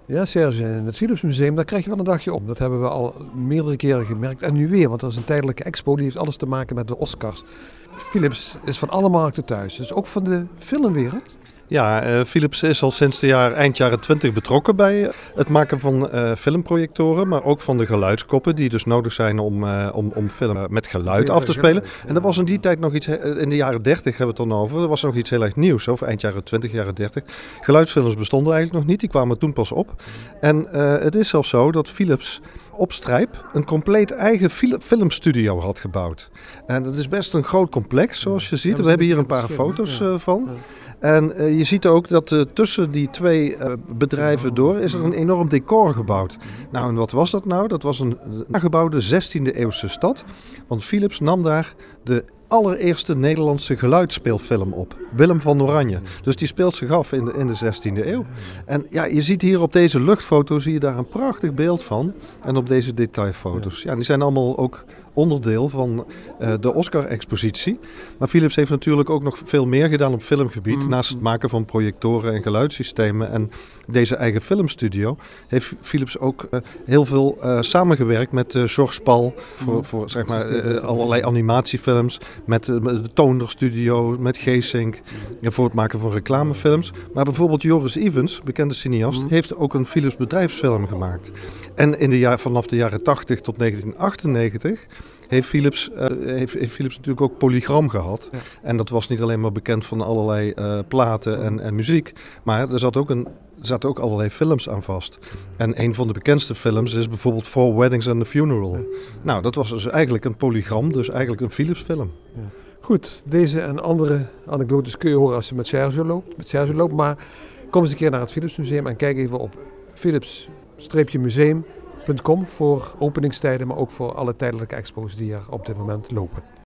Ja, Serge, in het Philips Museum, daar krijg je wel een dagje om. Dat hebben we al meerdere keren gemerkt. En nu weer, want er is een tijdelijke expo, die heeft alles te maken met de Oscars. Philips is van alle markten thuis, dus ook van de filmwereld. Ja, Philips is al sinds eind jaren 20 betrokken bij het maken van filmprojectoren, maar ook van de geluidskoppen die dus nodig zijn om film met geluid af te spelen. En dat was in die tijd nog iets, in de jaren 30 hebben we het dan over, dat was nog iets heel erg nieuws, of eind jaren 20, jaren 30. Geluidsfilms bestonden eigenlijk nog niet, die kwamen toen pas op. En het is zelfs zo dat Philips op Strijp een compleet eigen filmstudio had gebouwd. En dat is best een groot complex, zoals je ziet. We hebben hier een paar foto's van. En je ziet ook dat tussen die twee bedrijven door is er een enorm decor gebouwd. Nou, en wat was dat nou? Dat was een aangebouwde 16e eeuwse stad. Want Philips nam daar de allereerste Nederlandse geluidsspeelfilm op. Willem van Oranje. Dus die speelt zich af in de 16e eeuw. En ja, je ziet hier op deze luchtfoto zie je daar een prachtig beeld van. En op deze detailfoto's. Ja, die zijn allemaal ook onderdeel van de Oscar-expositie. Maar Philips heeft natuurlijk ook nog veel meer gedaan op filmgebied. Naast het maken van projectoren en geluidssystemen en deze eigen filmstudio heeft Philips ook heel veel samengewerkt met Georges Pal voor zeg maar allerlei animatiefilms, met de Toonder Studio, met Geesink voor het maken van reclamefilms. Maar bijvoorbeeld Joris Ivens, bekende cineast, heeft ook een Philips bedrijfsfilm gemaakt. En vanaf de jaren 80 tot 1998 heeft Philips natuurlijk ook Polygram gehad. Ja. En dat was niet alleen maar bekend van allerlei platen en muziek, maar er zaten ook allerlei films aan vast. En een van de bekendste films is bijvoorbeeld Four Weddings and a Funeral. Ja. Nou, dat was dus eigenlijk een Polygram, dus eigenlijk een Philips film. Ja. Goed, deze en andere anekdotes kun je horen als je met Sergio loopt. Maar kom eens een keer naar het Philips Museum en kijk even op Philips-museum.com voor openingstijden, maar ook voor alle tijdelijke expo's die er op dit moment lopen.